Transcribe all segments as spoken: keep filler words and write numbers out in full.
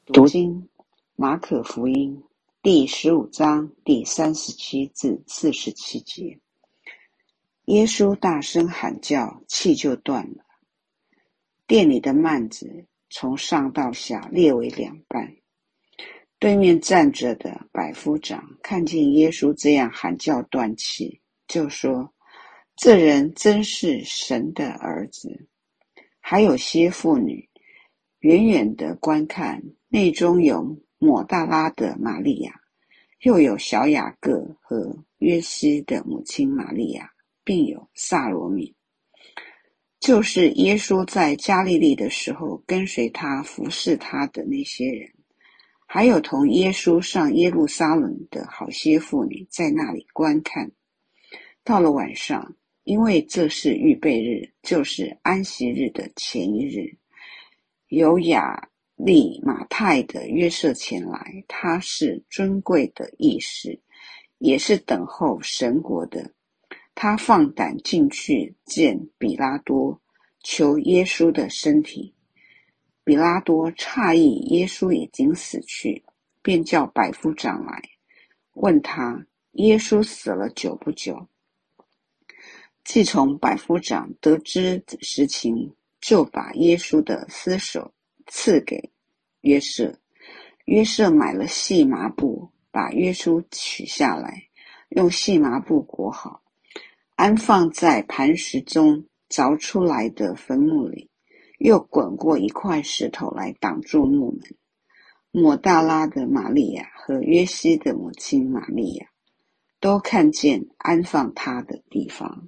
读经马可福音第十五章第三十七至四十七节。耶稣大声喊叫，气就断了。店里的幔子从上到下裂为两半。对面站着的百夫长看见耶稣这样喊叫断气，就说：这人真是神的儿子。还有些妇女远远地观看，内中有抹大拉的玛利亚，又有小雅各和约西的母亲玛利亚，并有撒罗米，就是耶稣在加利利的时候跟随他服侍他的那些人，还有同耶稣上耶路撒冷的好些妇女在那里观看。到了晚上，因为这是预备日，就是安息日的前一日，有亚利马太的约瑟前来，他是尊贵的义士，也是等候神国的。他放胆进去见比拉多，求耶稣的身体。比拉多诧异耶稣已经死去，便叫百夫长来，问他耶稣死了久不久。既从百夫长得知实情，就把耶稣的尸首赐给约瑟。约瑟买了细麻布，把耶稣取下来，用细麻布裹好，安放在磐石中凿出来的坟墓里，又滚过一块石头来挡住墓门。抹大拉的玛利亚和约西的母亲玛利亚都看见安放他的地方。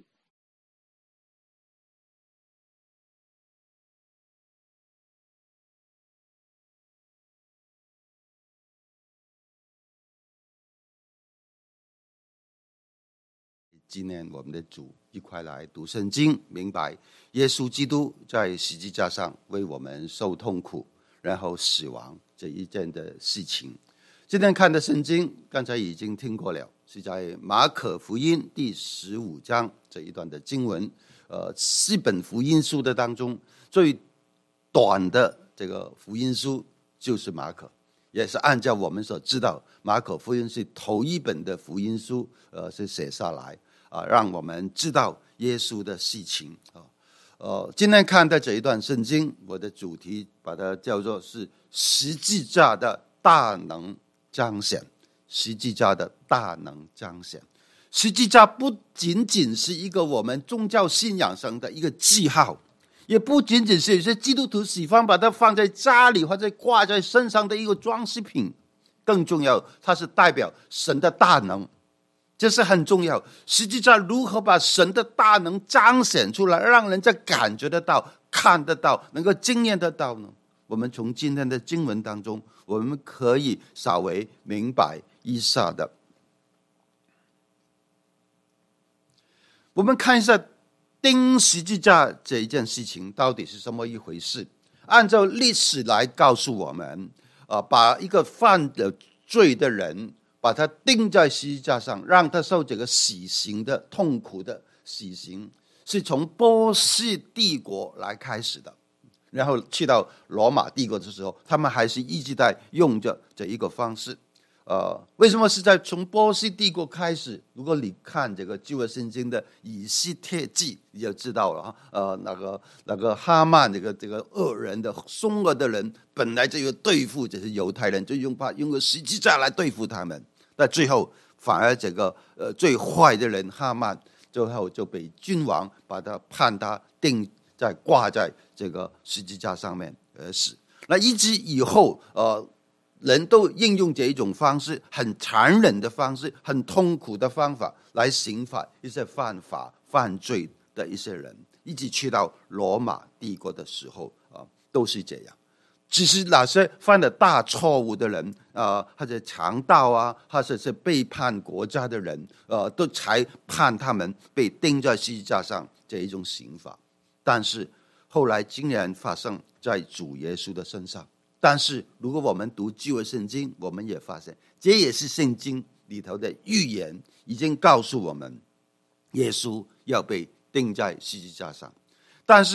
纪念我们的主，一块来读圣经，明白耶稣基督在十字架上为我们受痛苦，然后死亡这一件的事情。今天看的圣经刚才已经听过了，是在马可福音第十五章这一段的经文。呃，四本福音书的当中最短的这个福音书就是马可，也是按照我们所知道，马可福音是头一本的福音书，呃，是写下来啊，让我们知道耶稣的事情啊。呃，今天看的这一段圣经，我的主题把它叫做是十字架的大能彰显。十字架的大能彰显。十字架不仅仅是一个我们宗教信仰上的一个记号，也不仅仅是有些基督徒喜欢把它放在家里或者挂在身上的一个装饰品，更重要，它是代表神的大能，这是很重要。实际上如何把神的大能彰显出来，让人家感觉得到、看得到、能够经验得到呢？我们从今天的经文当中，我们可以稍微明白一下的。我们看一下钉十字架这一件事情到底是什么一回事。按照历史来告诉我们，呃，把一个犯了罪的人把他钉在十字架上，让他受这个死刑的痛苦的死刑，是从波斯帝国来开始的，然后去到罗马帝国的时候，他们还是一直在用着这一个方式。呃，为什么是在从波斯帝国开始？如果你看这个旧约圣经的以斯帖记，你就知道了。呃，那个那个哈曼这个这个恶人的凶恶的人，本来就有对付这些犹太人，就用把用个十字架来对付他们。但最后反而这个呃最坏的人哈曼，最后就被君王把他判他钉在挂在这个十字架上面而死。那一直以后，呃。人都应用这一种方式，很残忍的方式，很痛苦的方法来刑罚一些犯法犯罪的一些人，一直去到罗马帝国的时候啊，都是这样。只是那些犯了大错误的人啊，或者强盗啊，或者是背叛国家的人，呃，都才判他们被钉在十字架上这一种刑罚。但是后来竟然发生在主耶稣的身上。但是如果我们读旧约圣经，我们也发现这也是圣经里头的预言，已经告诉我们耶稣要被钉在十字架上。但是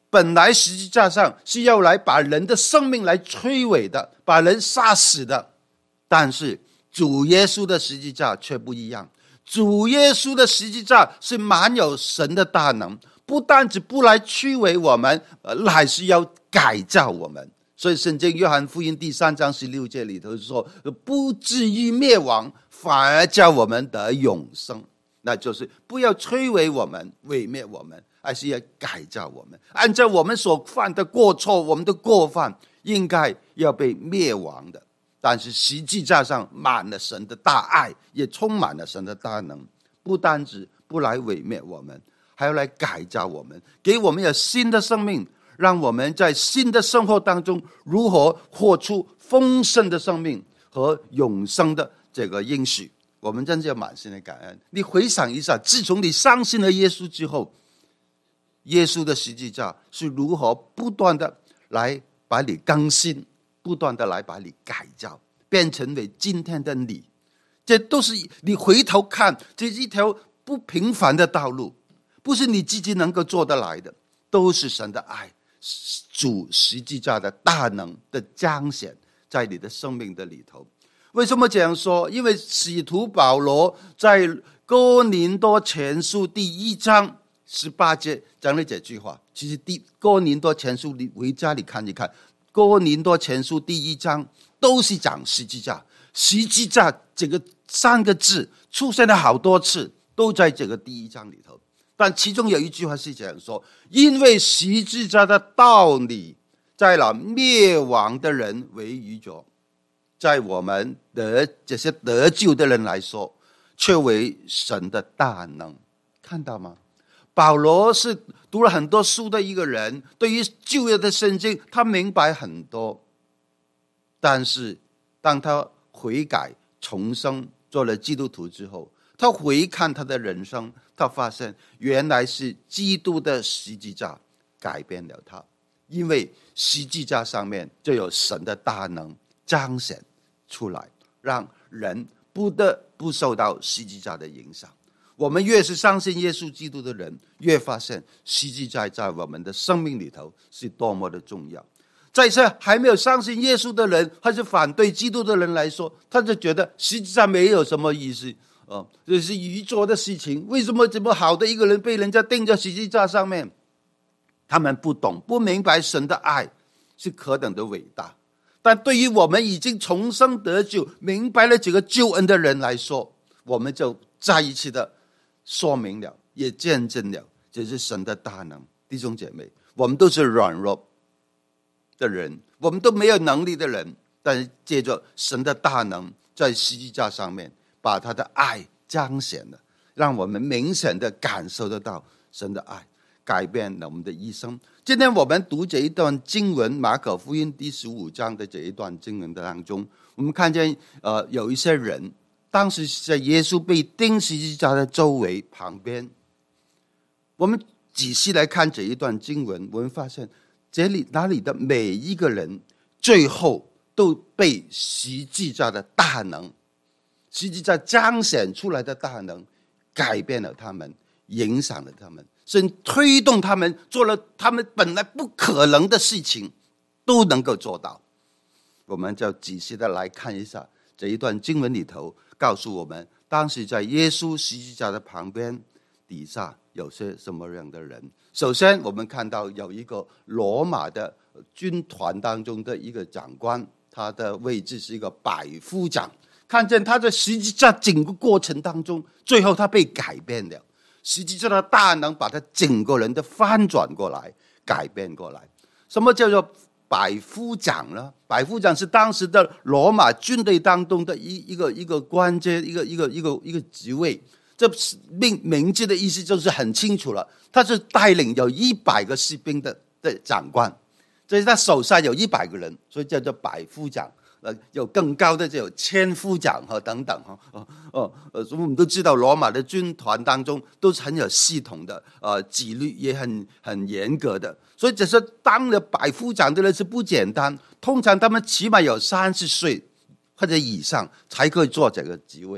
本来实际上是要来把人的生命来摧毁的，把人杀死的，但是主耶稣的十字架却不一样。主耶稣的十字架是满有神的大能，不单只不来摧毁我们，乃是要改造我们。所以圣经约翰福音第三章十六节里头说，不至于灭亡，反而叫我们得永生。那就是不要摧毁我们，毁灭我们，而是要改造我们，按照我们所犯的过错，我们的过犯应该要被灭亡的。但是实际上满了神的大爱，也充满了神的大能，不单止不来毁灭我们，还要来改造我们，给我们有新的生命，让我们在新的生活当中如何活出丰盛的生命和永生的这个应许。我们真是要满心的感恩。你回想一下，自从你相信了耶稣之后，耶稣的十字架是如何不断的来把你更新，不断的来把你改造，变成为今天的你。这都是你回头看，这是一条不平凡的道路，不是你自己能够做得来的，都是神的爱，主十字架的大能的彰显在你的生命的里头。为什么这样说？因为使徒保罗在哥林多前书第一章十八节讲了这句话。其实第哥林多前书你回家里看一看，哥林多前书第一章都是讲十字架，十字架这个三个字出现了好多次，都在这个第一章里头。但其中有一句话是这样说，因为十字架的道理在那灭亡的人为愚拙，在我们得这些得救的人来说，却为神的大能。看到吗？保罗是读了很多书的一个人，对于旧约的圣经他明白很多，但是当他悔改重生做了基督徒之后，他回看他的人生，他发现原来是基督的十字架改变了他，因为十字架上面就有神的大能彰显出来，让人不得不受到十字架的影响。我们越是相信耶稣基督的人，越发现十字架在我们的生命里头是多么的重要。在这还没有相信耶稣的人，还是反对基督的人来说，他就觉得十字架没有什么意思，哦，这是愚拙的事情。为什么这么好的一个人被人家钉在十字架上面？他们不懂，不明白神的爱是何等的伟大。但对于我们已经重生得救，明白了这个救恩的人来说，我们就再一次的说明了，也见证了这是神的大能。弟兄姐妹，我们都是软弱的人，我们都没有能力的人，但是借着神的大能，在十字架上面把他的爱彰显了，让我们明显的感受得到神的爱，改变了我们的一生。今天我们读这一段经文，马可福音第十五章的这一段经文当中，我们看见呃有一些人当时在耶稣被钉十字架的周围旁边，我们仔细来看这一段经文，我们发现这里那里的每一个人最后都被十字架的大能，十字架彰显出来的大能改变了他们，影响了他们，甚至推动他们做了他们本来不可能的事情都能够做到。我们就仔细的来看一下这一段经文里头告诉我们，当时在耶稣十字架的旁边底下有些什么样的人。首先我们看到有一个罗马的军团当中的一个长官，他的位置是一个百夫长。看见他在十字架整个过程当中，最后他被改变了，十字架的大能把他整个人的翻转过来，改变过来。什么叫做百夫长呢？百夫长是当时的罗马军队当中的一一个一个官阶，一个一个一个一个职位。这名名字的意思就是很清楚了，他是带领有一百个士兵的的长官，所以他手下有一百个人，所以叫做百夫长。呃，有更高的就有千夫长和等等哈，哦哦呃，所以我们都知道罗马的军团当中都是很有系统的，呃，纪律也很很严格的，所以只是当了百夫长的人是不简单，通常他们起码有三十岁或者以上才可以做这个职位，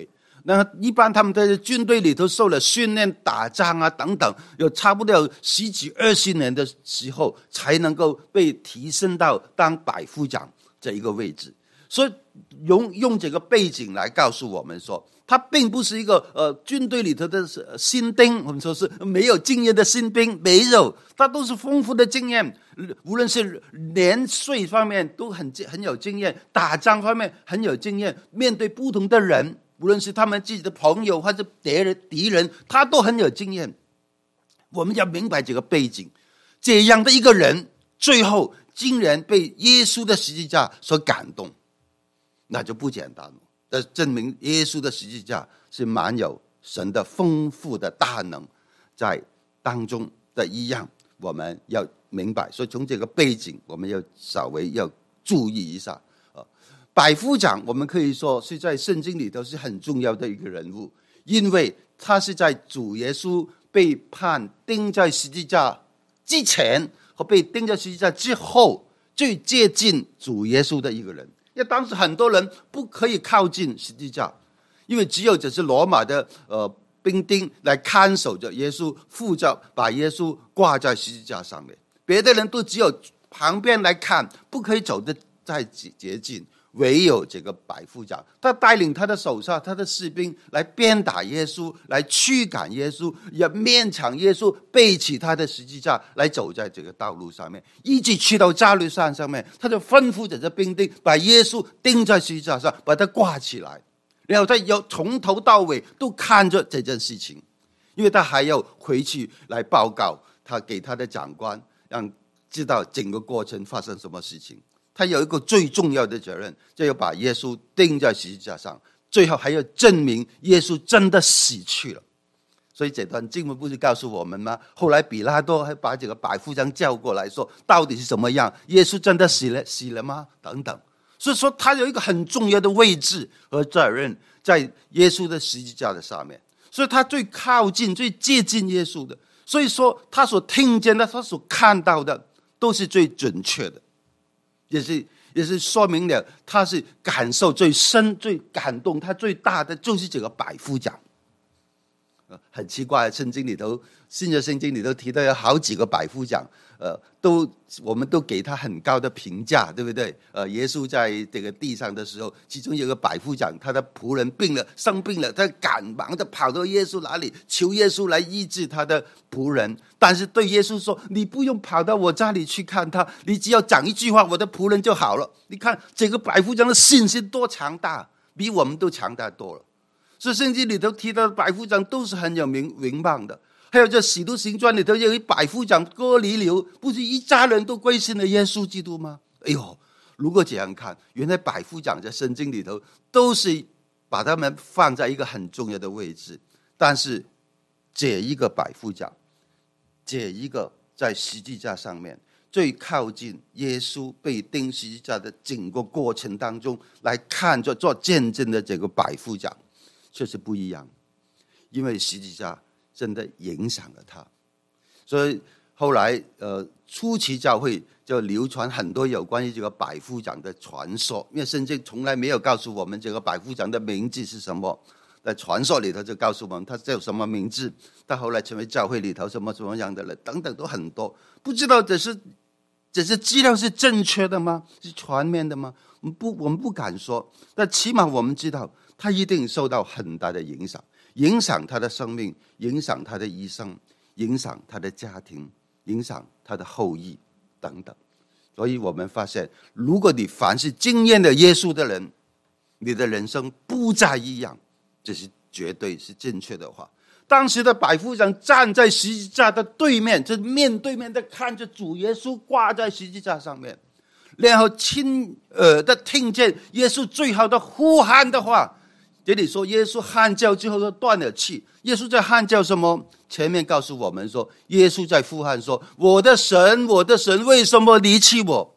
那一般他们在军队里头受了训练打仗啊等等，有差不多有十几二十年的时候才能够被提升到当百夫长这一个位置。所以用用这个背景来告诉我们说，他并不是一个呃军队里头的新兵，我们说是没有经验的新兵，没有，他都是丰富的经验，无论是年岁方面都很很有经验，打仗方面很有经验，面对不同的人，无论是他们自己的朋友或者敌人敌人，他都很有经验。我们要明白这个背景，这样的一个人，最后竟然被耶稣的十字架所感动，那就不简单了。这证明耶稣的十字架是满有神的丰富的大能在当中的一样，我们要明白。所以从这个背景，我们要稍微要注意一下。百夫长我们可以说是在圣经里头是很重要的一个人物，因为他是在主耶稣被判钉在十字架之前和被钉在十字架之后最接近主耶稣的一个人。因为当时很多人不可以靠近十字架，因为只有只是罗马的呃兵丁来看守着耶稣，负责把耶稣挂在十字架上面，别的人都只有旁边来看，不可以走得再接近。唯有这个百夫长，他带领他的手下他的士兵来鞭打耶稣，来驱赶耶稣，也勉强耶稣背起他的十字架来走在这个道路上面，一直去到加略山上面，他就吩咐着这兵丁把耶稣钉在十字架上，把他挂起来，然后他要从头到尾都看着这件事情，因为他还要回去来报告他给他的长官，让知道整个过程发生什么事情。他有一个最重要的责任，就要把耶稣钉在十字架上，最后还要证明耶稣真的死去了。所以这段经文不是告诉我们吗？后来比拉多还把这个百夫长叫过来说，到底是怎么样？耶稣真的死了死了吗？等等。所以说他有一个很重要的位置和责任在耶稣的十字架的上面，所以他最靠近最接近耶稣的，所以说他所听见的他所看到的都是最准确的，也是也是说明了他是感受最深最感动他最大的就是这个百夫长。很奇怪，圣经里头新约圣经里头提到有好几个百夫长，呃，都我们都给他很高的评价，对不对？呃，耶稣在这个地上的时候，其中有个百夫长，他的仆人病了生病了，他赶忙的跑到耶稣那里求耶稣来医治他的仆人，但是对耶稣说，你不用跑到我家里去看他，你只要讲一句话，我的仆人就好了。你看这个百夫长的信心多强大，比我们都强大多了。所以圣经里头提到的百夫长都是很有名名望的。还有这使徒行传里头有一百夫长哥尼流，不是一家人都归信了耶稣基督吗？哎呦，如果这样看，原来百夫长在圣经里头都是把他们放在一个很重要的位置。但是这一个百夫长，这一个在十字架上面最靠近耶稣被钉十字架的整个过程当中来看着做见证的这个百夫长确实不一样，因为十字架真的影响了他。所以后来呃，初期教会就流传很多有关于这个百夫长的传说，因为圣经从来没有告诉我们这个百夫长的名字是什么，在传说里头就告诉我们他叫什么名字，他后来成为教会里头什么什么样的人等等都很多，不知道这是这些资料是正确的吗？是全面的吗？我们不我们不敢说，但起码我们知道他一定受到很大的影响，影响他的生命，影响他的一生，影响他的家庭，影响他的后裔等等。所以我们发现，如果你凡是经验了耶稣的人，你的人生不再一样，这是绝对是正确的话。当时的百夫长站在十字架的对面，就面对面的看着主耶稣挂在十字架上面，然后亲耳的听见耶稣最后的呼喊的话。这里说耶稣喊叫之后就断了气，耶稣在喊叫什么？前面告诉我们说，耶稣在呼喊说，我的神我的神为什么离弃我？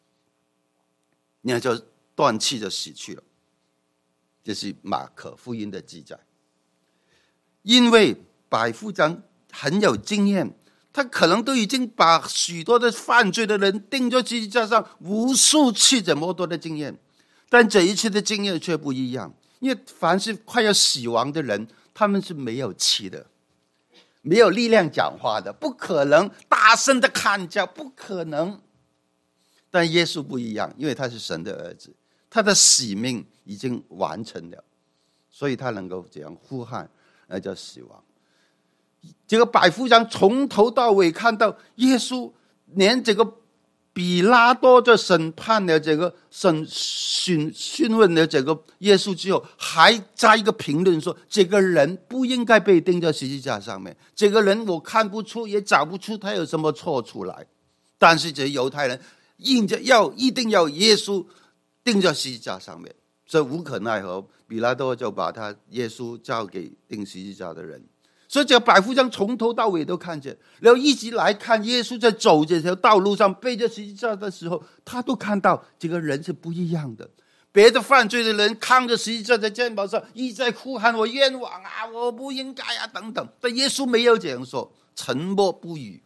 那就断气就死去了。这是马可福音的记载。因为百夫长很有经验，他可能都已经把许多的犯罪的人钉在十字架上无数次这么多的经验，但这一次的经验却不一样。 因为凡是快要死亡的人，他们是没有气的，没有力量讲话的，不可能大声的喊叫，不可能。但耶稣不一样，因为他是神的儿子，他的使命已经完成了，所以他能够这样呼喊，那叫死亡。这个百夫长从头到尾看到耶稣，连这个比拉多的审判的这个审讯讯问的这个耶稣之后，还加一个评论说，这个人不应该被钉在十字架上面，这个人我看不出也找不出他有什么错出来，但是这犹太人硬着要一定要耶稣钉在十字架上面，所以无可奈何，比拉多就把他耶稣交给钉十字架的人。所以这个百夫长从头到尾都看见，然后一直来看耶稣在走这条道路上背着十字架的时候，他都看到这个人是不一样的。别的犯罪的人扛着十字架在肩膀上一直在呼喊，我冤枉啊，我不应该啊等等，但耶稣没有这样说，沉默不语。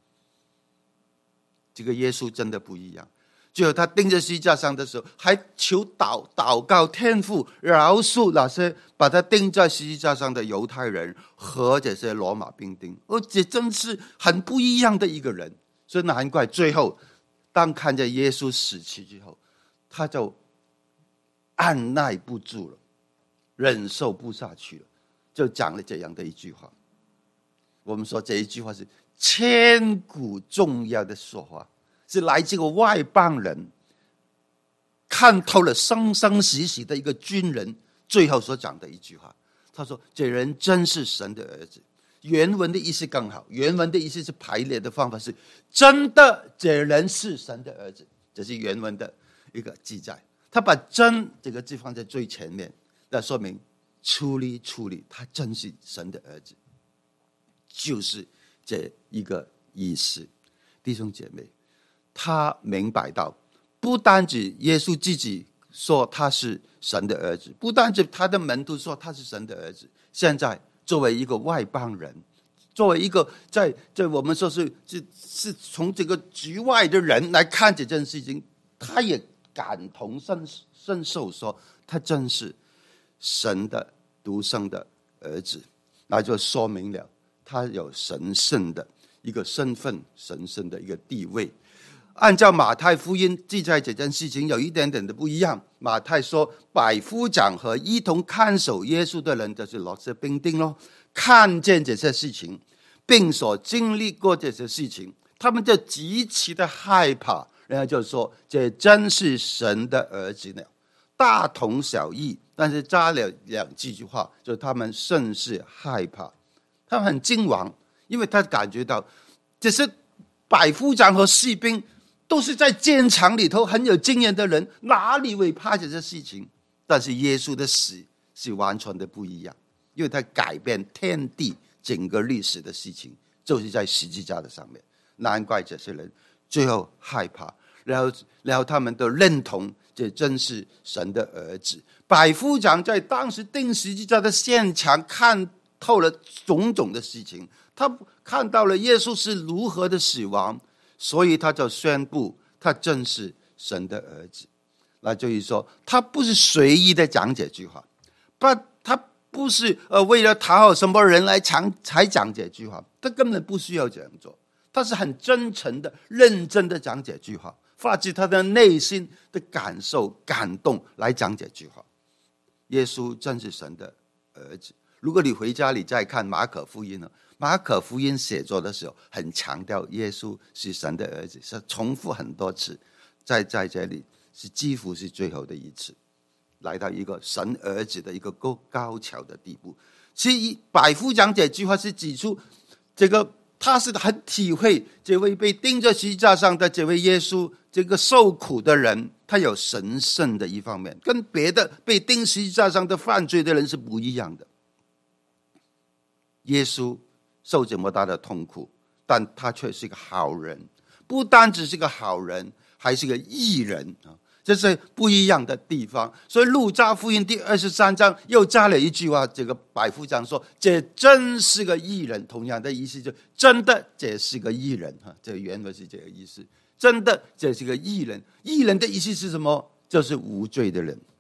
这个耶稣真的不一样。最后他钉在十字架上的时候，还求祷祷告天父饶恕那些把他钉在十字架上的犹太人和这些罗马兵丁。而这真是很不一样的一个人，所以难怪最后当看见耶稣死去之后，他就按耐不住了，忍受不下去了，就讲了这样的一句话。我们说这一句话是千古重要的说话，是来自个外邦人看透了生生死死的一个军人最后所讲的一句话。他说这人真是神的儿子。原文的意思更好，原文的意思是排列的方法是真的这人是神的儿子，这是原文的一个记载。他把真这个字放在最前面，那说明出力出力他真是神的儿子，就是这一个意思。弟兄姐妹，他明白到不单止耶稣自己说他是神的儿子，不单止他的门徒说他是神的儿子，现在作为一个外邦人，作为一个在在我们说是是是从这个局外的人来看这件事情，他也感同身身受，说他真是神的独生的儿子，那就说明了他有神圣的一个身份，神圣的一个地位。按照马太福音记载这件事情有一点点的不一样。马太说百夫长和一同看守耶稣的人，就是那些兵丁咯，看见这些事情并所经历过这些事情，他们就极其的害怕，然后就说这真是神的儿子呢。大同小异，但是加了两句话，就是他们甚是害怕，他们很惊惶，因为他感觉到这些百夫长和士兵都是在战场里头很有经验的人，哪里会怕这些事情？但是耶稣的死是完全的不一样，因为他改变天地整个历史的事情，就是在十字架的上面。难怪这些人最后害怕，然后然后他们都认同这真是神的儿子。百夫长在当时钉十字架的现场看透了种种的事情，他看到了耶稣是如何的死亡，所以他就宣布他真是神的儿子。那就是说他不是随意的讲这句话，不，他不是呃为了讨好什么人来讲才讲这句话，他根本不需要这样做，他是很真诚的认真的讲这句话，发自他的内心的感受感动来讲这句话。耶稣真是神的儿子。如果你回家里再看马可福音呢，马可福音写作的时候很强调耶稣是神的儿子，是重复很多次，在在这里是几乎是最后的一次，来到一个神儿子的一个高高潮的地步。其实百夫长这句话是指出这个他是很体会这位被钉在十字架上的这位耶稣，这个受苦的人他有神圣的一方面，跟别的被钉十字架上的犯罪的人是不一样的。耶稣受这么大的痛苦，但他却是个好人，不单只是个好人，还是个义人，这是不一样的地方。所以路加福音第二十三章又加了一句话，这个百夫长说这真是个义人，同样的意思就真的这是个义人，这个原文是这个意思，真的这是个义人。义人的意思是什么？就是无罪的人，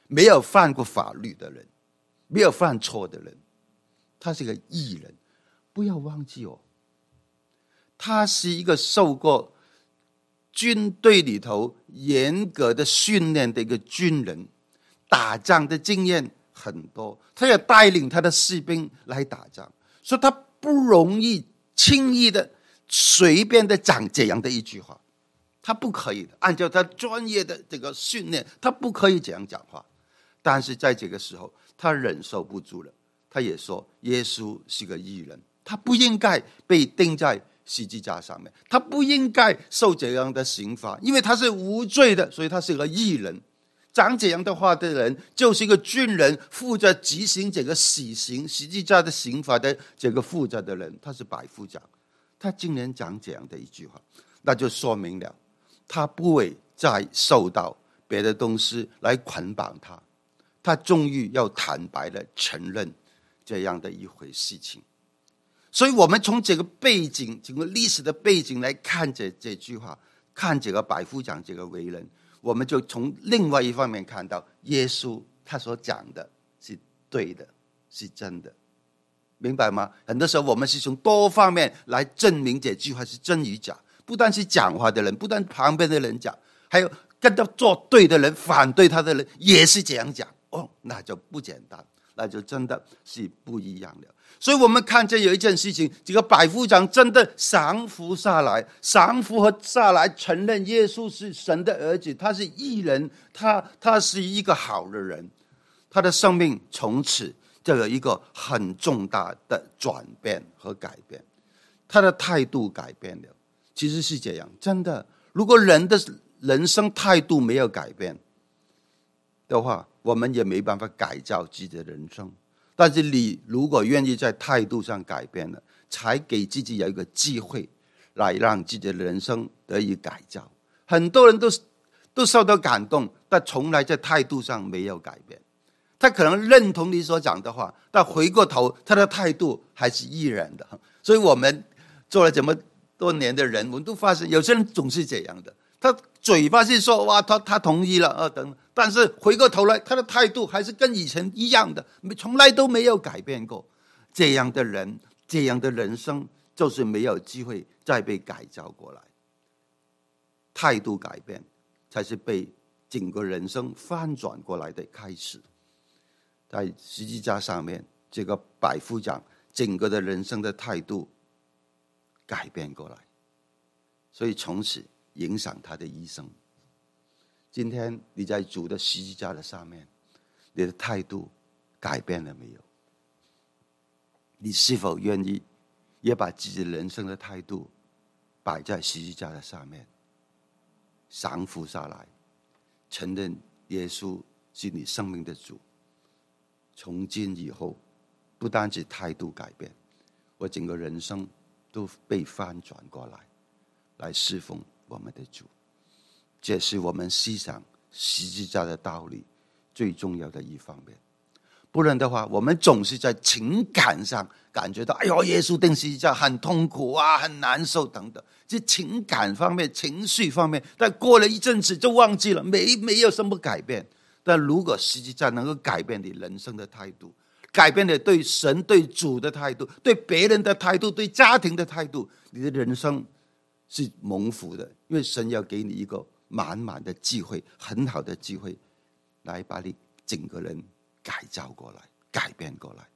没有犯过法律的人，没有犯错的人，他是个义人。不要忘记哦，他是一个受过军队里头严格的训练的一个军人，打仗的经验很多，他也带领他的士兵来打仗，所以他不容易轻易的随便的讲这样的一句话，他不可以的，按照他专业的这个训练，他不可以这样讲话。但是在这个时候他忍受不住了，他也说耶稣是个义人，他不应该被钉在十字架上面，他不应该受这样的刑罚，因为他是无罪的，所以他是个义人。讲这样的话的人就是一个军人，负责执行这个死刑十字架的刑罚的这个负责的人，他是百夫长，他竟然讲这样的一句话，那就说明了他不会再受到别的东西来捆绑他，他终于要坦白的承认这样的一回事情。所以我们从这个背景，整个历史的背景来看这这句话，看这个百夫长这个为人，我们就从另外一方面看到耶稣他所讲的是对的，是真的，明白吗？很多时候我们是从多方面来证明这句话是真与假，不但是讲话的人，不但旁边的人讲，还有跟他作对的人，反对他的人也是这样讲，哦，那就不简单，那就真的是不一样的。所以我们看见有一件事情，这个百夫长真的降服下来，降服和下来承认耶稣是神的儿子，他是义人，他他是一个好的人，他的生命从此就有一个很重大的转变和改变，他的态度改变了。其实是这样，真的，如果人的人生态度没有改变的话，我们也没办法改造自己的人生。但是你如果愿意在态度上改变了，才给自己有一个机会来让自己的人生得以改造。很多人都都受到感动，但从来在态度上没有改变。他可能认同你所讲的话，但回过头他的态度还是依然的。所以我们做了这么多年的人，我们都发现有些人总是这样的，他嘴巴是说哇，他他同意了啊等，但是回过头来，他的态度还是跟以前一样的，从来都没有改变过。这样的人，这样的人生，就是没有机会再被改造过来。态度改变，才是被整个人生翻转过来的开始。在十字架上面，这个百夫长整个的人生的态度改变过来，所以从此影响他的一生。今天你在主的十字架的上面，你的态度改变了没有？你是否愿意也把自己人生的态度摆在十字架的上面，降服下来，承认耶稣是你生命的主？从今以后，不单是态度改变，我整个人生都被翻转过来，来侍奉我们的主。这是我们思想十字架的道理最重要的一方面。不然的话，我们总是在情感上感觉到，哎呦，耶稣钉十字架很痛苦啊，很难受等等，这情感方面、情绪方面，但过了一阵子就忘记了，没没有什么改变。但如果十字架能够改变你人生的态度，改变你对神、对主的态度，对别人的态度，对家庭的态度，你的人生是蒙福的，因为神要给你一个满满的机会，很好的机会，来把你整个人改造过来，改变过来。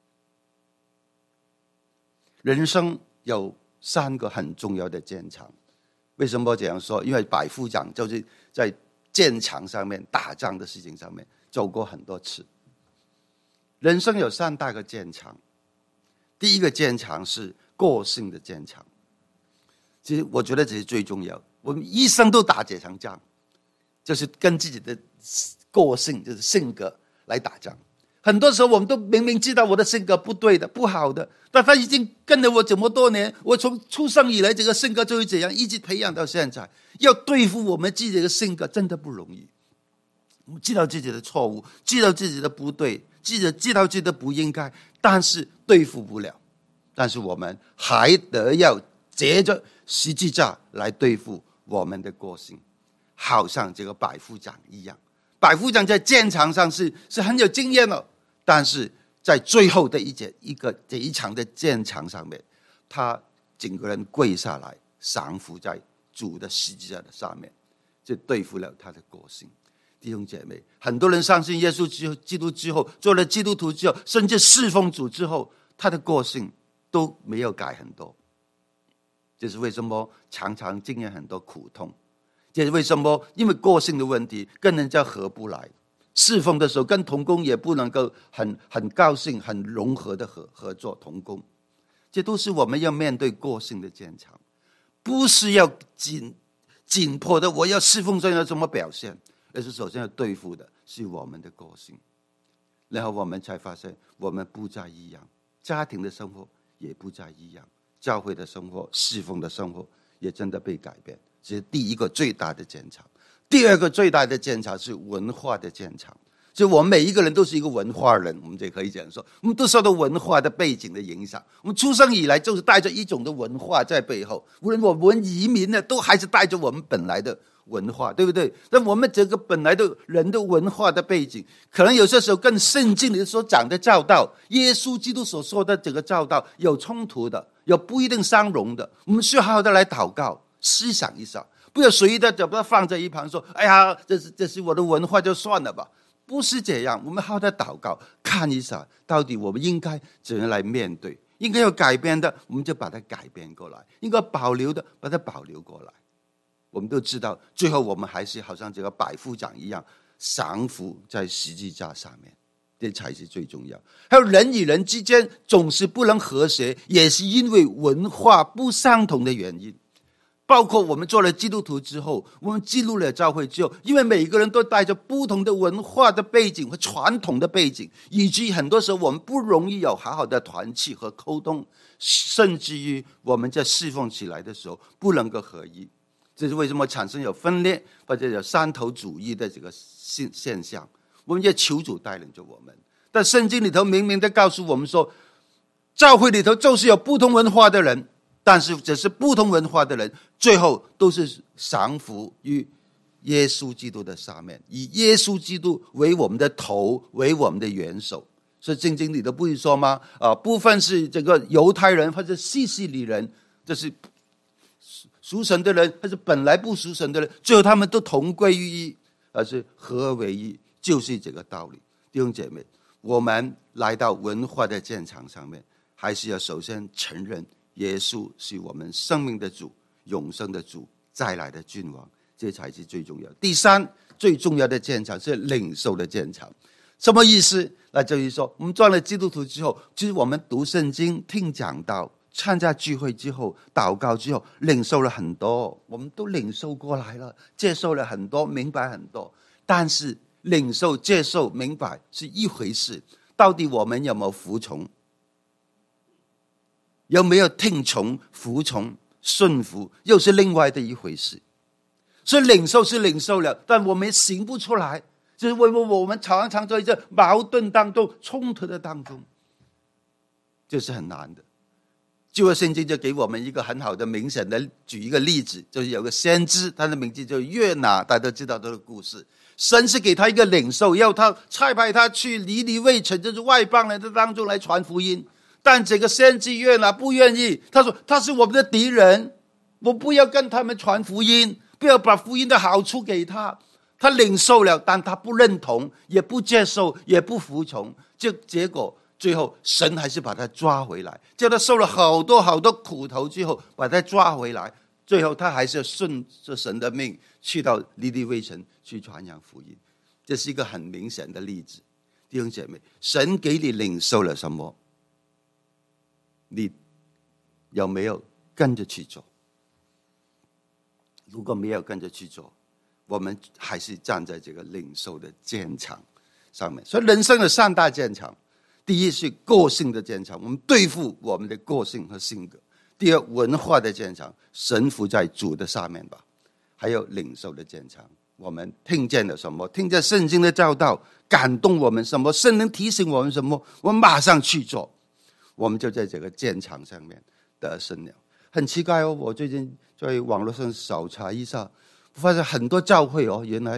人生有三个很重要的战场，为什么这样说？因为百夫长就是在战场上面打仗的事情上面走过很多次。人生有三大个战场，第一个战场是个性的战场，其实我觉得这是最重要，我们一生都打这场仗，就是跟自己的个性，就是性格来打仗。很多时候我们都明明知道我的性格不对的、不好的，但他已经跟了我这么多年，我从出生以来这个性格就是这样，一直培养到现在。要对付我们自己的性格真的不容易，我们知道自己的错误，知道自己的不对，知道知道自己的不应该，但是对付不了。但是我们还得要借着十字架来对付我们的个性，好像这个百夫长一样， 百夫长在战场上是是很有经验的，但是在最后的一节一个这一场的战场上面，他整个人跪下来，降服在主的十字架的上面，就对付了他的个性。弟兄姐妹，很多人相信耶稣之后基督之后，做了基督徒之后，甚至侍奉主之后，他的个性都没有改很多。这是为什么常常经验很多苦痛，这是为什么因为个性的问题跟人家合不来，侍奉的时候跟同工也不能够很很高兴很融合的合合作同工。这都是我们要面对个性的战场，不是要紧紧迫的我要侍奉上要怎么表现，而是首先要对付的是我们的个性。然后我们才发现我们不再一样，家庭的生活也不再一样，教会的生活侍奉的生活也真的被改变。这是第一个最大的战场。第二个最大的战场是文化的战场，所以我们每一个人都是一个文化人，我们就可以讲说我们都受到文化的背景的影响，我们出生以来就是带着一种的文化在背后，无论我们移民呢，都还是带着我们本来的文化，对不对？那我们这个本来的人的文化的背景，可能有些时候跟圣经里所讲的教导，耶稣基督所说的这个教导有冲突的，有不一定相容的，我们需要好好的来祷告思想一下，不要随意的就把它放在一旁说，哎呀，这是这是我的文化就算了吧。不是这样，我们好好的祷告看一下到底我们应该怎样来面对，应该要改变的我们就把它改变过来，应该保留的把它保留过来。我们都知道最后我们还是好像这个百夫长一样降服在十字架上面，这才是最重要。还有人与人之间总是不能和谐，也是因为文化不相同的原因。包括我们做了基督徒之后，我们进入了教会之后，因为每个人都带着不同的文化的背景和传统的背景，以及很多时候我们不容易有好好的团契和沟通，甚至于我们在侍奉起来的时候不能够合一。这是为什么产生有分裂或者有山头主义的这个现象。我们也求主带领着我们，但圣经里头明明的告诉我们说，教会里头就是有不同文化的人，但是这是不同文化的人最后都是降服于耶稣基督的上面，以耶稣基督为我们的头，为我们的元首。所以圣经里头不是说吗？啊，部分是这个犹太人或者希西里人，这是属神的人，还是本来不属神的人，最后他们都同归于一，而是合而为一，就是这个道理。弟兄姐妹，我们来到文化的战场上面，还是要首先承认耶稣是我们生命的主，永生的主，再来的君王，这才是最重要。第三，最重要的战场是领受的战场。什么意思？那就是说，我们做了基督徒之后，其实我们读圣经、听讲道、参加聚会之后、祷告之后，领受了很多，我们都领受过来了，接受了很多，明白很多。但是领受、接受、明白是一回事，到底我们有没有服从？有没有听从、服从、顺服，又是另外的一回事。所以领受是领受了，但我们行不出来，就是为我们常常在这矛盾当中、冲突的当中，这是很难的。旧约圣经就给我们一个很好的明显的举一个例子，就是有个先知，他的名字叫约拿，大家都知道这个故事。神是给他一个领受，要他差派他去尼尼微城，就是外邦人的当中来传福音。但这个先知约拿不愿意，他说他是我们的敌人，我不要跟他们传福音，不要把福音的好处给他。他领受了，但他不认同，也不接受，也不服从，就结果最后神还是把他抓回来，叫他受了好多好多苦头之后把他抓回来，最后他还是顺着神的命去到尼尼微城去传扬福音。这是一个很明显的例子。弟兄姐妹，神给你领受了什么，你有没有跟着去做？如果没有跟着去做，我们还是站在这个领受的战场上面。所以人生的三大战场，第一是个性的战场，我们对付我们的个性和性格；第二，文化的战场，神服在主的下面吧；还有领受的战场，我们听见了什么，听见圣经的教导感动我们什么，圣灵提醒我们什么，我们马上去做，我们就在这个战场上面得胜了。很奇怪哦，我最近在网络上搜查一下，发现很多教会哦，原来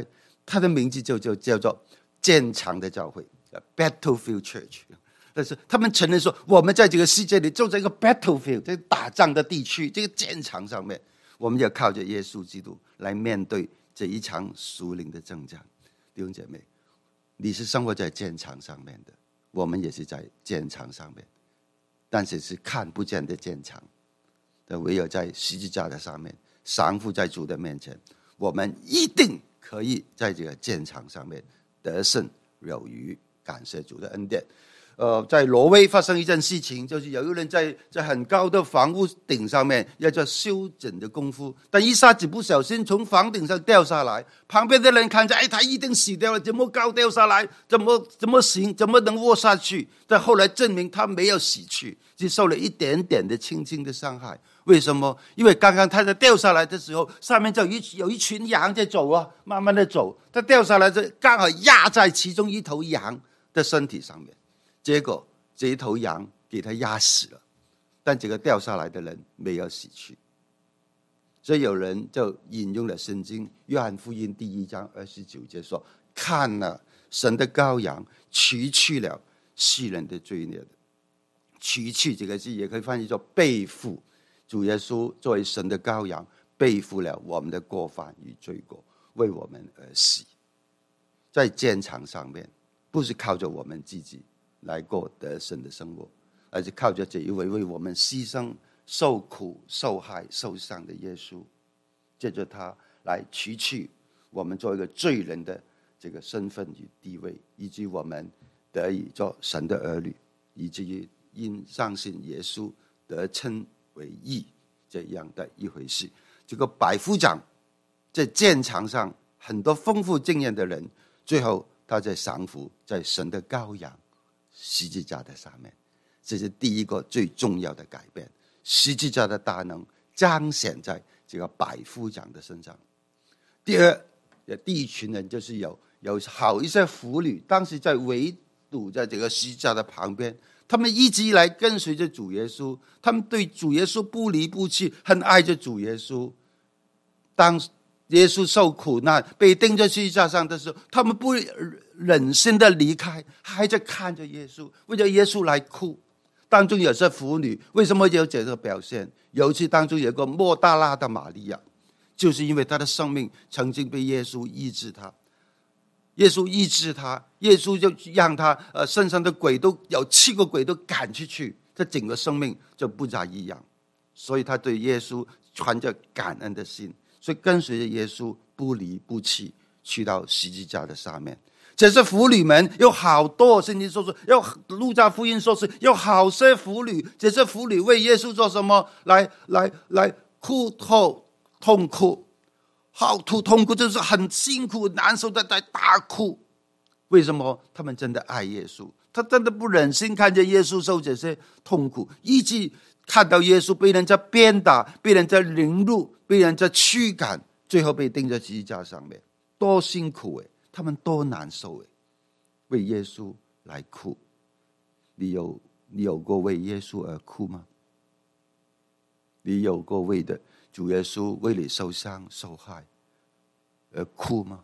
他的名字就就叫做坚强的教会 Battlefield Church。 但是他们承认说，我们在这个世界里就在一个 battlefield， 这个打仗的地区，这个战场上面，我们要靠着耶稣基督来面对这一场属灵的征战。弟兄姐妹，你是生活在战场上面的，我们也是在战场上面，但是是看不见的战场，唯有在十字架的上面，降服在主的面前，我们一定可以在这个战场上面得胜有余。感谢主的恩典。呃，在挪威发生一件事情，就是有一个人在在很高的房屋顶上面要做修整的功夫，但一下子不小心从房顶上掉下来，旁边的人看着，哎，他一定死掉了，怎么高掉下来，怎么怎么行，怎么能卧下去？但后来证明他没有死去，只受了一点点的轻轻的伤害。为什么？因为刚刚他在掉下来的时候，上面就有一有一群羊在走啊，慢慢的走，他掉下来就刚好压在其中一头羊的身体上面。结果这一头羊给他压死了，但这个掉下来的人没有死去。所以有人就引用了圣经约翰福音第一章二十九节说，看了神的羔羊，除去了世人的罪孽的。除去这个字也可以翻译作背负，主耶稣作为神的羔羊，背负了我们的过犯与罪过，为我们而死。在战场上面，不是靠着我们自己来过得胜的生活，而是靠着这一位为我们牺牲、受苦、受害、受伤的耶稣，借着他来除去我们做一个罪人的这个身份与地位，以及我们得以做神的儿女，以至于因相信耶稣得称为义这样的一回事。这个百夫长在战场上很多丰富经验的人，最后他在降服在神的羔羊十字架的上面，这是第一个最重要的改变。十字架的大能彰显在这个百夫长的身上。第二，第一群人就是有有好一些妇女，当时在围堵在这个十字架的旁边，他们一直以来跟随着主耶稣，他们对主耶稣不离不弃，很爱着主耶稣。当耶稣受苦难被钉在十字架上的时候，他们不忍心的离开，还在看着耶稣，为了耶稣来哭。当中有些妇女为什么有这个表现？尤其当中有个莫大拉的玛利亚，就是因为她的生命曾经被耶稣医治她，耶稣医治她，耶稣就让她呃身上的鬼都有七个鬼都赶出去，她整个生命就不再一样。所以她对耶稣怀着感恩的心，所以跟随着耶稣不离不弃，去到十字架的上面。这些妇女们有好多，圣经说是有路加福音说是有好些妇女，这些妇女为耶稣做什么？来来来哭痛痛哭，好痛痛哭，就是很辛苦难受的在大哭。为什么？他们真的爱耶稣，他真的不忍心看见耶稣受这些痛苦，一直看到耶稣被人家鞭打，被人家凌辱，被人家驱赶，最后被钉在十字架上面，多辛苦诶，他们多难受诶，为耶稣来哭。你有你有过为耶稣而哭吗？你有过为的主耶稣为你受伤受害而哭吗？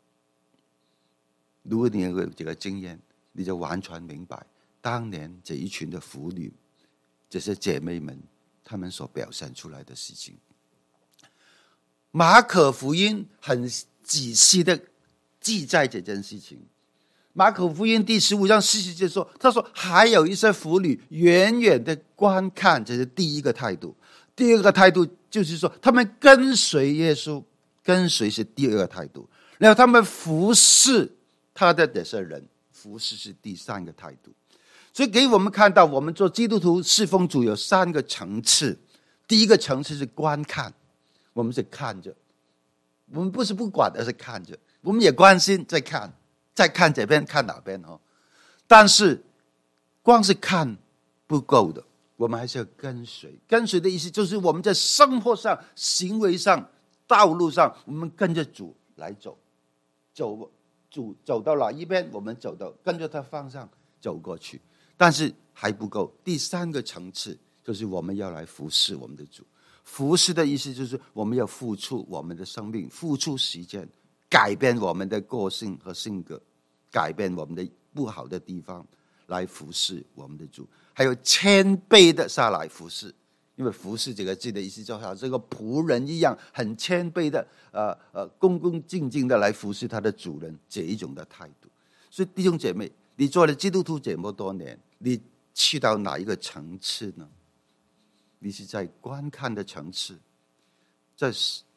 如果你有这个经验，你就完全明白当年这一群的妇女，这些姐妹们她们所表现出来的事情。马可福音很仔细的记载这件事情。马可福音第十五章四十节说，他说还有一些妇女远远的观看，这是第一个态度。第二个态度就是说他们跟随耶稣，跟随是第二个态度。然后他们服侍他的这些人，服侍是第三个态度。所以给我们看到，我们做基督徒侍奉主有三个层次。第一个层次是观看，我们是看着，我们不是不管，而是看着，我们也关心，在看，在看这边看哪边哦。但是光是看不够的，我们还是要跟随。跟随的意思就是我们在生活上、行为上、道路上，我们跟着主来走，走主走到哪一边，我们走到跟着他方向走过去。但是还不够，第三个层次就是我们要来服侍我们的主。服侍的意思就是我们要付出我们的生命，付出时间， 改变我们的个性和性格，改变我们的不好的地方，来服侍我们的主。还有谦卑的下来服侍，因为服侍这个字的意思就好像这个仆人一样，很谦卑的呃呃恭恭敬敬的来服侍他的主人，这一种的态度。所以弟兄姐妹，你做了基督徒这么多年，你去到哪一个层次呢？你是在观看的层次，在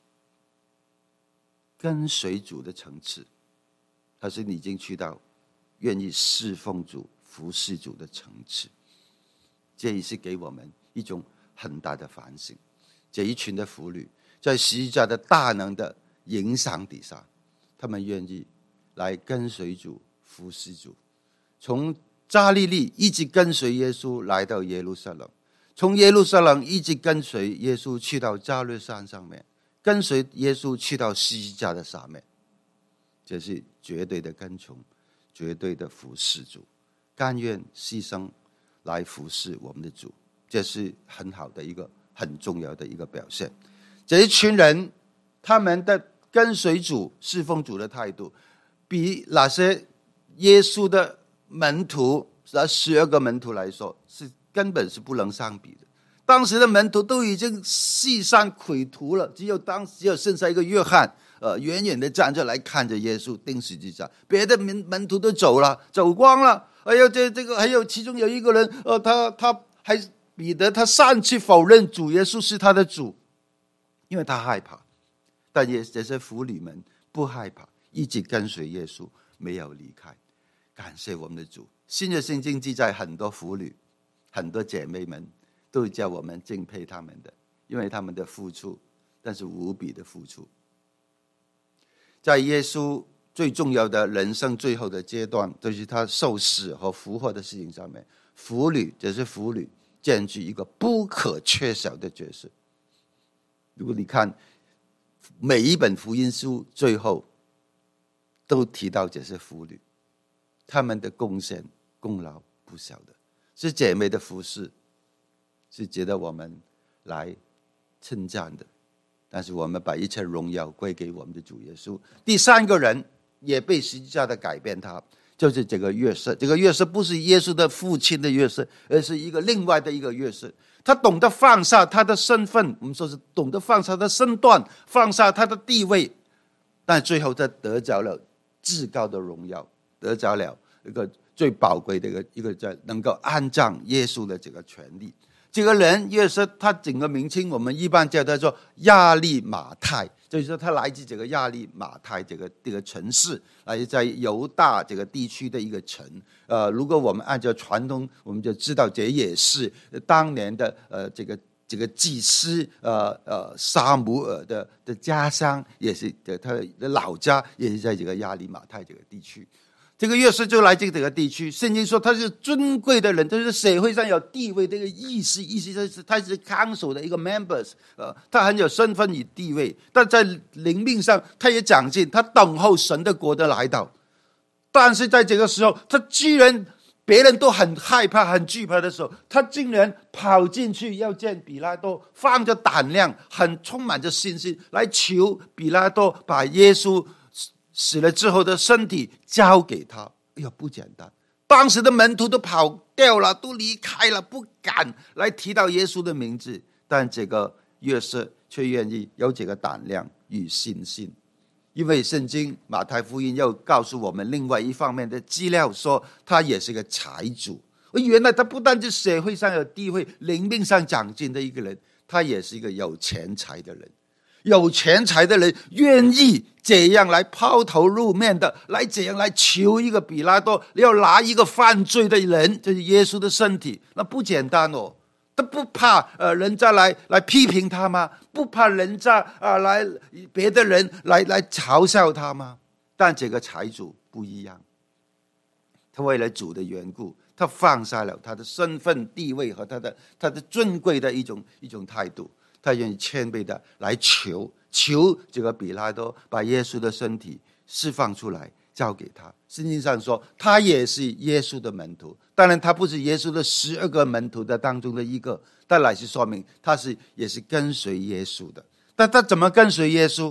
跟随主的层次，还是你已经去到愿意侍奉主、服侍主的层次？这也是给我们一种很大的反省。这一群的妇女在十字架的大能的影响底下，他们愿意来跟随主、服侍主，从加利利一直跟随耶稣来到耶路撒冷，从耶路撒冷一直跟随耶稣去到加略山上面，跟随耶稣去到十字架的上面。这是绝对的跟从，绝对的服侍主，甘愿牺牲来服侍我们的主，这是很好的一个很重要的一个表现。这一群人他们的跟随主、侍奉主的态度，比那些耶稣的门徒，那十二个门徒来说，是根本是不能相比的。当时的门徒都已经四散溃途了，只有当只有剩下一个约翰，呃，远远的站着来看着耶稣钉十字架，别的门门徒都走了，走光了。还有这这个，还有其中有一个人，呃，他他还彼得，他擅去否认主耶稣是他的主，因为他害怕。但也这些妇女们不害怕，一直跟随耶稣，没有离开。感谢我们的主。新约圣经记载很多妇女，很多姐妹们都叫我们敬佩他们的，因为他们的付出，但是无比的付出。在耶稣最重要的人生最后的阶段，就是他受死和复活的事情上面，妇女就是妇女占据一个不可缺少的角色。如果你看每一本福音书最后都提到这些妇女，他们的贡献功劳不小的，是姐妹的服侍，是值得我们来称赞的。但是我们把一切荣耀归给我们的主耶稣。第三个人也被十字架的改变他，就是这个约瑟。这个约瑟不是耶稣的父亲的约瑟，而是一个另外的一个约瑟。他懂得放下他的身份，我们说是懂得放下他的身段，放下他的地位，但最后他得着了至高的荣耀，得着了一个最宝贵的一个一个在能够安葬耶稣的这个权利。这个人约瑟，他整个名称我们一般叫他做亚利马太，就是说他来自这个亚利马太这个这个城市，来自在犹大这个地区的一个城。呃，如果我们按照传统，我们就知道这也是当年的呃这个这个祭司呃呃撒母耳的的家乡，也是他的老家，也是在这个亚利马太这个地区。这个约瑟就来自这个地区，圣经说他是尊贵的人，就是社会上有地位的一个意思，意思就是他是 council 的一个 members， 呃，他很有身份与地位，但在灵命上他也长进，他等候神的国的来到。但是在这个时候，他居然别人都很害怕、很惧怕的时候，他竟然跑进去要见比拉多，放着胆量，很充满着信心来求比拉多把耶稣死了之后的身体交给他。哎呀，不简单！当时的门徒都跑掉了，都离开了，不敢来提到耶稣的名字。但这个约瑟却愿意有这个胆量与信心，因为圣经马太福音又告诉我们另外一方面的资料，说他也是个财主。原来他不但是社会上有地位、灵命上长进的一个人，他也是一个有钱财的人。有钱财的人愿意这样来抛头露面的，来这样来求一个比拉多，要拿一个犯罪的人，就是耶稣的身体，那不简单哦。他不怕呃人家来来批评他吗？不怕人家啊、呃、来别的人来来嘲笑他吗？但这个财主不一样，他为了主的缘故，他放下了他的身份地位和他的他的尊贵的一种一种态度。他愿意谦卑的来求求这个比拉多把耶稣的身体释放出来交给他。圣经上说他也是耶稣的门徒，当然他不是耶稣的十二个门徒的当中的一个，但乃是说明他是也是跟随耶稣的。但他怎么跟随耶稣？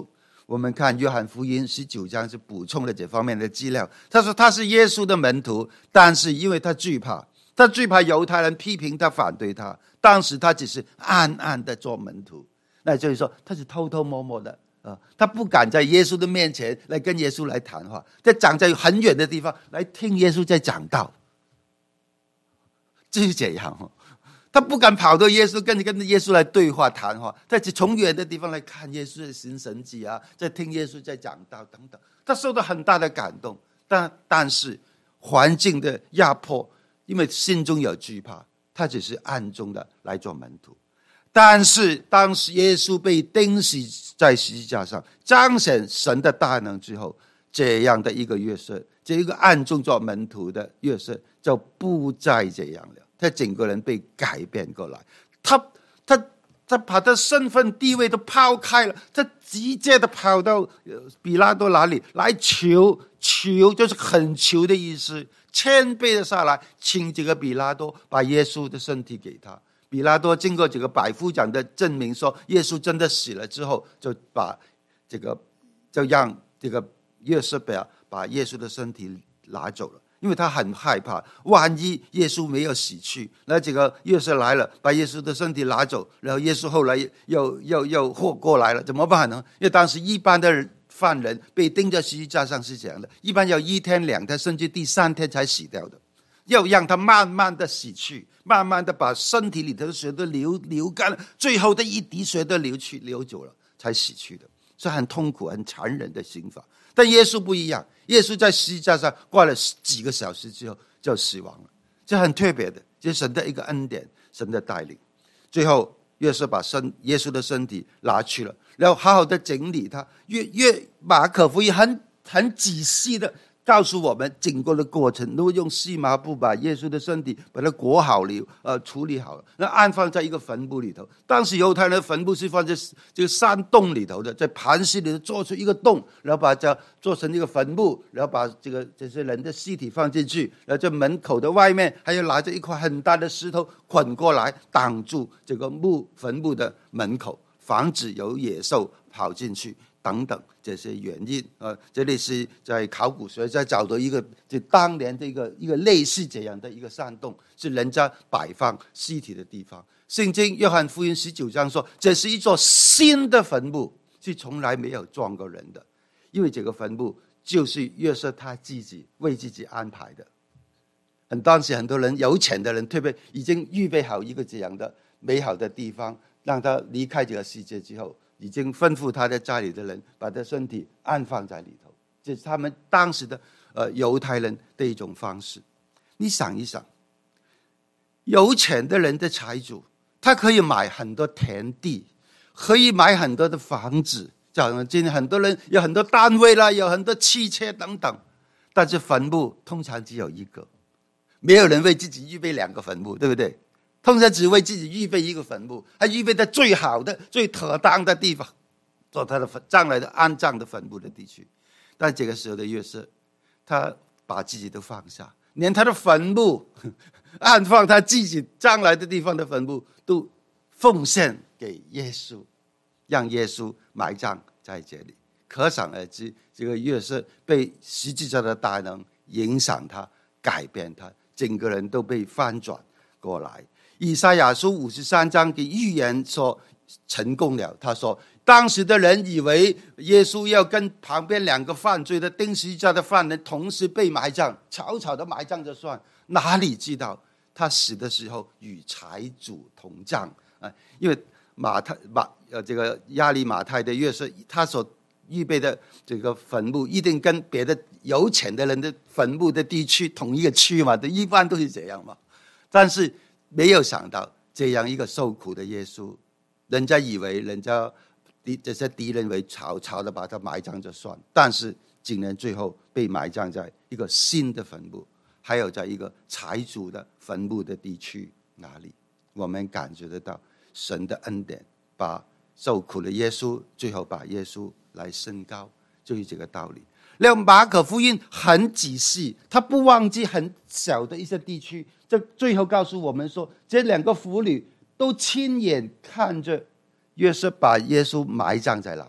我们看约翰福音十九章是补充了这方面的资料。他说他是耶稣的门徒，但是因为他惧怕，他惧怕犹太人批评他、反对他，当时他只是暗暗的做门徒。那就是说他是偷偷摸摸的、呃、他不敢在耶稣的面前来跟耶稣来谈话，在站在很远的地方来听耶稣在讲道，就是这样、哦、他不敢跑到耶稣跟跟耶稣来对话谈话，他只从远的地方来看耶稣的行神迹啊，在听耶稣在讲道等等。他受到很大的感动，但但是环境的压迫，因为心中有惧怕，他只是暗中的来做门徒。但是当时耶稣被钉死在十字架上，彰显神的大能之后，这样的一个约瑟，这一个暗中做门徒的约瑟就不再这样了，他整个人被改变过来。他他他把他身份地位都抛开了，他直接的跑到比拉多那里来求，求就是恳求的意思，谦卑的下来，请这个比拉多把耶稣的身体给他。比拉多经过这个百夫长的证明说耶稣真的死了之后，就把这个就让这个约瑟把把耶稣的身体拿走了，因为他很害怕，万一耶稣没有死去，那这个约瑟来了，把耶稣的身体拿走，然后耶稣后来又又又活过来了，怎么办呢？因为当时一般的人犯人被钉在十字架上是这样的，一般要一天两天甚至第三天才死掉的，要让他慢慢的死去，慢慢的把身体里头的水都流流干了，最后的一滴水都流去流走了才死去的，是很痛苦很残忍的刑罚。但耶稣不一样，耶稣在十字架上挂了几个小时之后就死亡了，这很特别的，这是神的一个恩典，神的带领。最后约瑟把身耶稣的身体拿去了，然后好好的整理它。约约马可福音很很仔细的告诉我们整个的过程，如果用细麻布把耶稣的身体把它裹好了，呃，处理好了，那安放在一个坟墓里头。当时犹太人的坟墓是放在这个山洞里头的，在磐石里头做出一个洞，然后把它做成一个坟墓，然后把这个这些人的尸体放进去，然后在门口的外面还有拿着一块很大的石头捆过来，挡住这个墓坟墓的门口，防止有野兽跑进去等等这些原因。呃，这里是在考古学家找到一个就当年的一个一个类似这样的一个山洞，是人家摆放尸体的地方。圣经约翰福音十九章说，这是一座新的坟墓，是从来没有撞过人的，因为这个坟墓就是约瑟他自己为自己安排的。很当时很多人有钱的人特别已经预备好一个这样的美好的地方，让他离开这个世界之后，已经吩咐他在家里的人把他身体安放在里头，这是他们当时的呃犹太人的一种方式。你想一想，有钱的人的财主，他可以买很多田地，可以买很多的房子，就好像今天很多人有很多单位啦，有很多汽车等等，但是坟墓通常只有一个，没有人为自己预备两个坟墓，对不对？通常只为自己预备一个坟墓，还预备在最好的最妥当的地方做他的将来的安葬的坟墓的地区。但这个时候的约瑟，他把自己都放下，连他的坟墓安放他自己将来的地方的坟墓都奉献给耶稣，让耶稣埋葬在这里。可想而知，这个约瑟被十字架的大能影响他，改变他，整个人都被翻转过来。以赛亚书五十三章的预言说成功了，他说当时的人以为耶稣要跟旁边两个犯罪的钉十字架的犯人同时被埋葬，草草的埋葬就算，哪里知道他死的时候与财主同葬、啊、因为马太马呃这个亚利马太的约瑟，他所预备的这个坟墓一定跟别的有钱的人的坟墓的地区同一个区嘛，一般都是这样嘛。但是没有想到这样一个受苦的耶稣，人家以为人家这些敌人为草草的把他埋葬就算，但是竟然最后被埋葬在一个新的坟墓，还有在一个财主的坟墓的地区。哪里我们感觉得到神的恩典，把受苦的耶稣最后把耶稣来升高，就是这个道理。然后马可福音很仔细，他不忘记很小的一些地区，这最后告诉我们说，这两个妇女都亲眼看着约瑟把耶稣埋葬在哪里，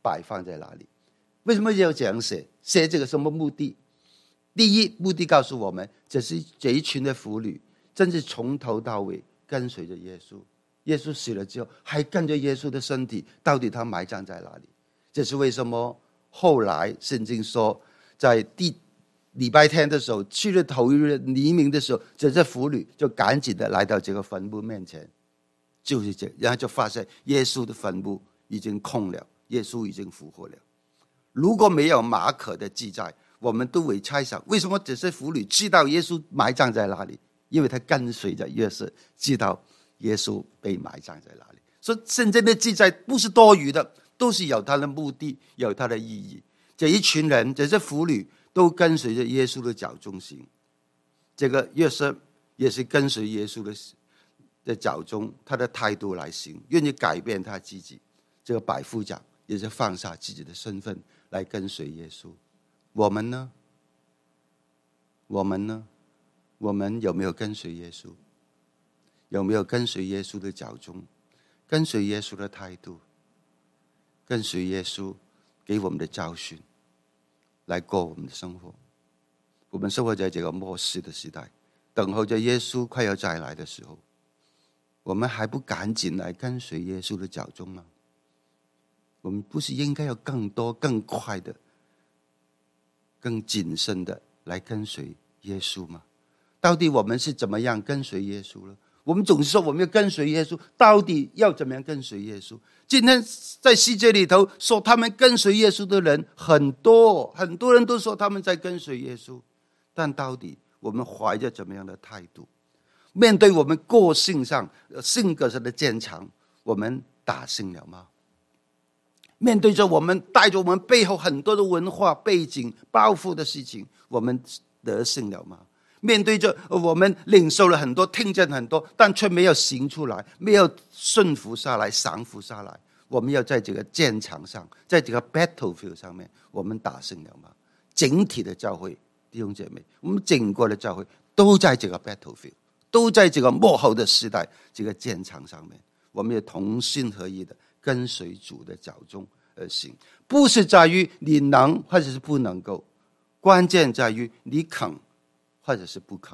摆放在哪里？为什么要这样写？写这个什么目的？第一，目的告诉我们，这是这一群的妇女，真是从头到尾跟随着耶稣。耶稣死了之后，还跟着耶稣的身体，到底他埋葬在哪里？这是为什么后来圣经说，在第礼拜天的时候，去了头一日黎明的时候，这些妇女就赶紧的来到这个坟墓面前，就是这，然后就发现耶稣的坟墓已经空了，耶稣已经复活了。如果没有马可的记载，我们都会猜想，为什么这些妇女知道耶稣埋葬在哪里？因为他跟随着约瑟，知道耶稣被埋葬在哪里。所以圣经的记载不是多余的，都是有它的目的，有它的意义。这一群人，这些妇女都跟随着耶稣的脚中行。这个约瑟也是跟随耶稣的的脚中，他的态度来行，愿意改变他自己。这个百夫长也是放下自己的身份来跟随耶稣。我们呢？我们呢？我们有没有跟随耶稣？有没有跟随耶稣的脚中？跟随耶稣的态度？跟随耶稣给我们的教训，来过我们的生活？我们生活在这个末世的时代，等候着耶稣快要再来的时候，我们还不赶紧来跟随耶稣的脚中吗？我们不是应该有更多更快的更谨慎的来跟随耶稣吗？到底我们是怎么样跟随耶稣了？我们总是说我们要跟随耶稣，到底要怎么样跟随耶稣？今天在世界里头说他们跟随耶稣的人很多，很多人都说他们在跟随耶稣，但到底我们怀着怎么样的态度？面对我们个性上性格上的坚强，我们打胜了吗？面对着我们带着我们背后很多的文化背景包袱的事情，我们得胜了吗？面对着我们领受了很多，听见很多，但却没有行出来，没有顺服下来，降服下来，我们要在这个战场上，在这个 battlefield 上面，我们打胜了吗？整体的教会弟兄姐妹，我们整个的教会都在这个 battlefield， 都在这个末后的时代这个战场上面，我们也同心合意的跟随主的脚中而行。不是在于你能或者是不能够，关键在于你肯或者是不肯。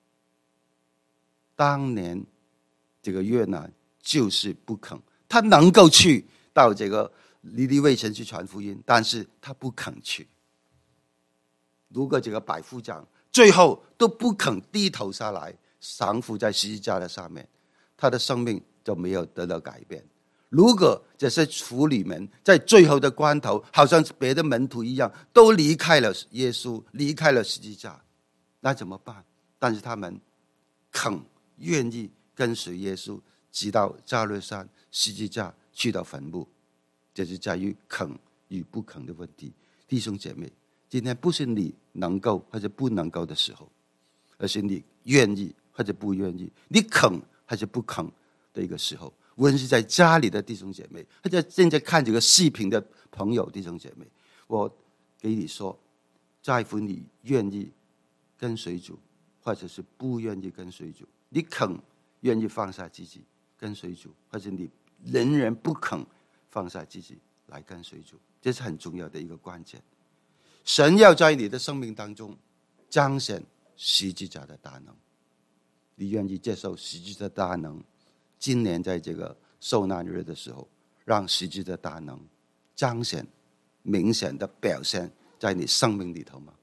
当年这个约拿就是不肯，他能够去到这个尼尼微城去传福音，但是他不肯去。如果这个百夫长最后都不肯低头下来降服在十字架的上面，他的生命就没有得到改变。如果这些妇女们在最后的关头，好像别的门徒一样，都离开了耶稣，离开了十字架，那怎么办？但是他们肯愿意跟随耶稣，直到加略山十字架去到坟墓，这是在于肯与不肯的问题。弟兄姐妹，今天不是你能够或者不能够的时候，而是你愿意或者不愿意，你肯还是不肯的一个时候。无论是在家里的弟兄姐妹，或者正在看这个视频的朋友弟兄姐妹，我给你说，在乎你愿意跟随主，或者是不愿意跟随主，你肯愿意放下自己跟随主，或者你仍然不肯放下自己来跟随主，这是很重要的一个关键。神要在你的生命当中彰显十字架的大能，你愿意接受十字架的大能？今年在这个受难日的时候，让十字架的大能彰显明显的表现在你生命里头吗？